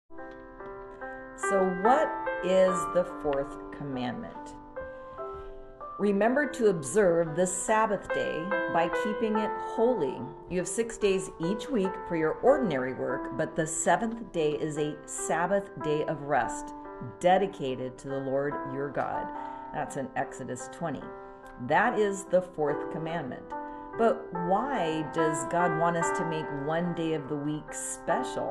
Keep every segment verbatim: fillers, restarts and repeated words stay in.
So, what is the fourth commandment? Remember to observe the Sabbath day by keeping it holy. You have six days each week for your ordinary work, but the seventh day is a Sabbath day of rest, dedicated to the Lord your God. That's in Exodus twenty. That is the fourth commandment. But why does God want us to make one day of the week special?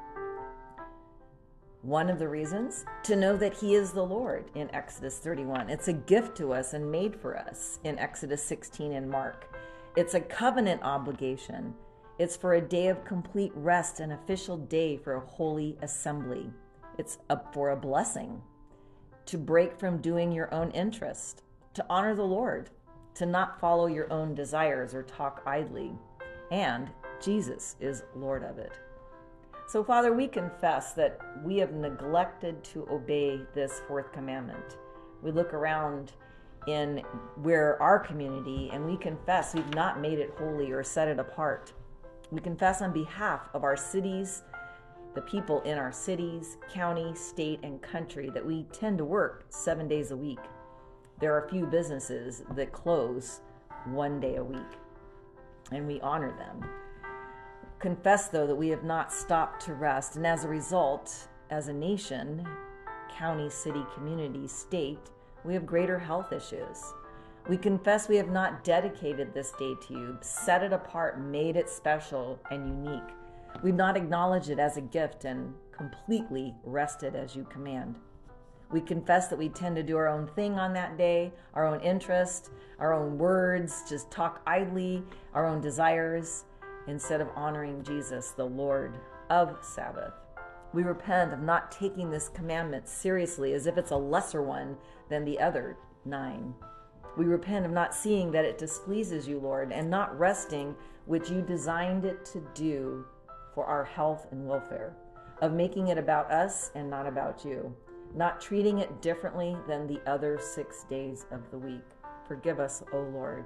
One of the reasons, to know that He is the Lord in Exodus thirty-one. It's a gift to us and made for us in Exodus sixteen and Mark. It's a covenant obligation. It's for a day of complete rest, an official day for a holy assembly. It's up for a blessing, to break from doing your own interest, to honor the Lord, to not follow your own desires or talk idly. And Jesus is Lord of it. So, Father, we confess that we have neglected to obey this fourth commandment. We look around in where our community, and we confess we've not made it holy or set it apart. We confess on behalf of our cities, the people in our cities, county, state, and country, that we tend to work seven days a week. There are a few businesses that close one day a week, and we honor them. Confess, though, that we have not stopped to rest, and as a result, as a nation, county, city, community, state, we have greater health issues. We confess we have not dedicated this day to you, set it apart, made it special and unique. We've not acknowledged it as a gift and completely rested as you command. We confess that we tend to do our own thing on that day, our own interest, our own words, just talk idly, our own desires, instead of honoring Jesus, the Lord of Sabbath. We repent of not taking this commandment seriously as if it's a lesser one than the other nine. We repent of not seeing that it displeases you, Lord, and not resting, which you designed it to do for our health and welfare, of making it about us and not about you, not treating it differently than the other six days of the week. Forgive us, O Lord.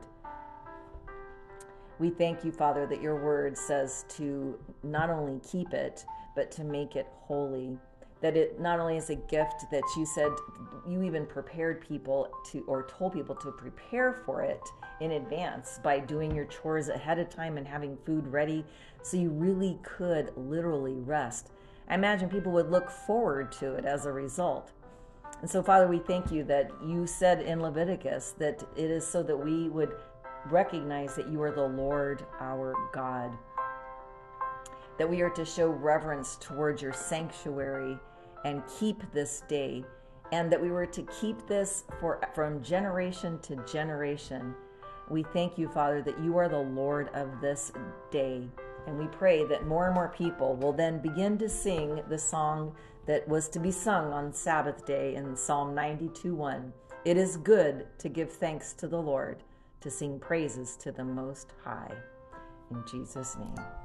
We thank you, Father, that your word says to not only keep it, but to make it holy. That it not only is a gift that you said you even prepared people to, or told people to prepare for it in advance by doing your chores ahead of time and having food ready so you really could literally rest. I imagine people would look forward to it as a result. And so, Father, we thank you that you said in Leviticus that it is so that we would recognize that you are the Lord our God, that we are to show reverence towards your sanctuary and keep this day, and that we were to keep this for from generation to generation. We thank you, Father, that you are the Lord of this day, and we pray that more and more people will then begin to sing the song that was to be sung on Sabbath day in Psalm ninety-two one. It is good to give thanks to the Lord, to sing praises to the Most High. In Jesus' name.